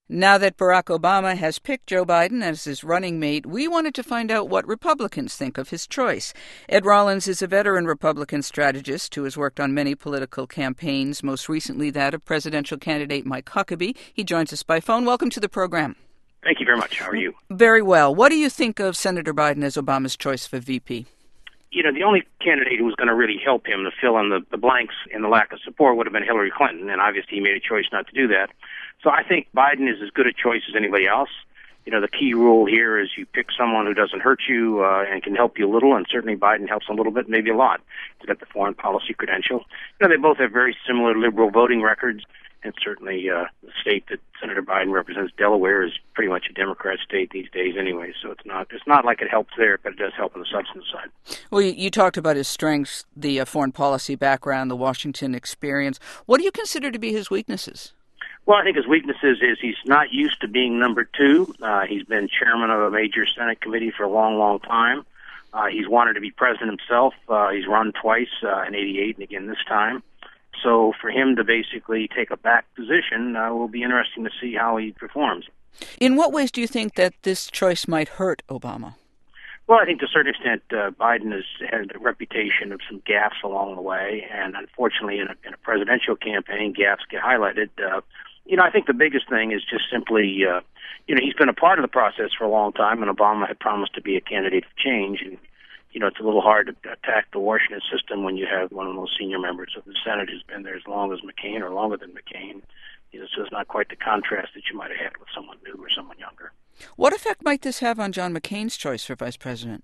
Now that Barack Obama has picked Joe Biden as his running mate, we wanted to find out what Republicans think of his choice. Ed Rollins is a veteran Republican strategist who has worked on many political campaigns, most recently that of presidential candidate Mike Huckabee. He joins us by phone. Welcome to the program. Thank you very much. How are you? Very well. What do you think of Senator Biden as Obama's choice for VP? You know, the only candidate who was going to really help him to fill in the blanks in the lack of support would have been Hillary Clinton, and obviously he made a choice not to do that. So I think Biden is as good a choice as anybody else. You know, the key rule here is you pick someone who doesn't hurt you and can help you a little, and certainly Biden helps a little bit, maybe a lot. He's got the foreign policy credential. You know, they both have very similar liberal voting records, and certainly the state that Senator Biden represents, Delaware, is pretty much a Democrat state these days anyway, so it's not like it helps there, but it does help on the substance side. Well, you talked about his strengths, the foreign policy background, the Washington experience. What do you consider to be his weaknesses? Well, I think his weaknesses is he's not used to being number two. He's been chairman of a major Senate committee for a long, long time. He's wanted to be president himself. He's run twice in '88 and again this time. So for him to basically take a back position will be interesting to see how he performs. In what ways do you think that this choice might hurt Obama? Well, I think to a certain extent, Biden has had a reputation of some gaffes along the way, and unfortunately in a presidential campaign, gaffes get highlighted. I think the biggest thing is just simply, he's been a part of the process for a long time, and Obama had promised to be a candidate of change. And, it's a little hard to attack the Washington system when you have one of the most senior members of the Senate who's been there as long as McCain or longer than McCain. So it's not quite the contrast that you might have had with someone new or someone younger. What effect might this have on John McCain's choice for vice president?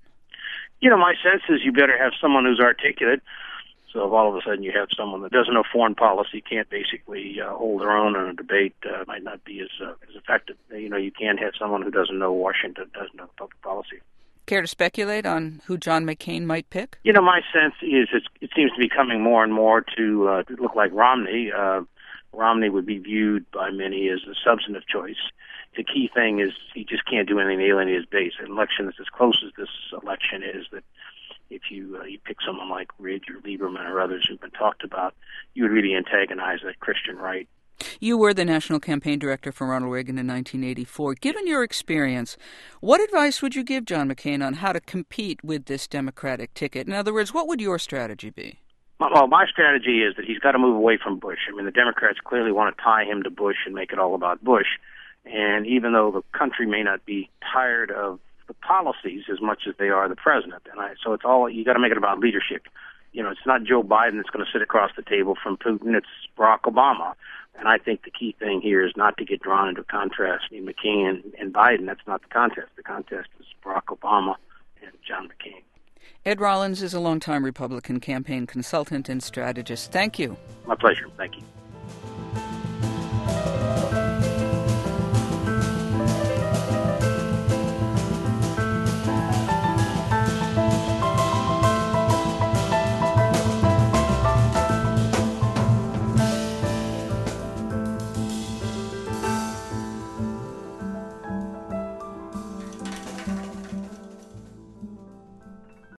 My sense is you better have someone who's articulate. So if all of a sudden you have someone that doesn't know foreign policy, can't basically hold their own in a debate, might not be as effective. You can't have someone who doesn't know Washington, doesn't know public policy. Care to speculate on who John McCain might pick? My sense is it seems to be coming more and more to look like Romney. Romney would be viewed by many as a substantive choice. The key thing is he just can't do anything to alienate his base. An election that's as close as this election is, that if you pick someone like Ridge or Lieberman or others who've been talked about, you would really antagonize that Christian right. You were the national campaign director for Ronald Reagan in 1984. Given your experience, what advice would you give John McCain on how to compete with this Democratic ticket? In other words, what would your strategy be? Well, my strategy is that he's got to move away from Bush. I mean, the Democrats clearly want to tie him to Bush and make it all about Bush. And even though the country may not be tired of the policies as much as they are the president, so it's all, you got to make it about leadership. It's not Joe Biden that's going to sit across the table from Putin. It's Barack Obama. And I think the key thing here is not to get drawn into a contrast between McCain and Biden. That's not the contest. The contest is Barack Obama and John McCain. Ed Rollins is a longtime Republican campaign consultant and strategist. Thank you. My pleasure. Thank you.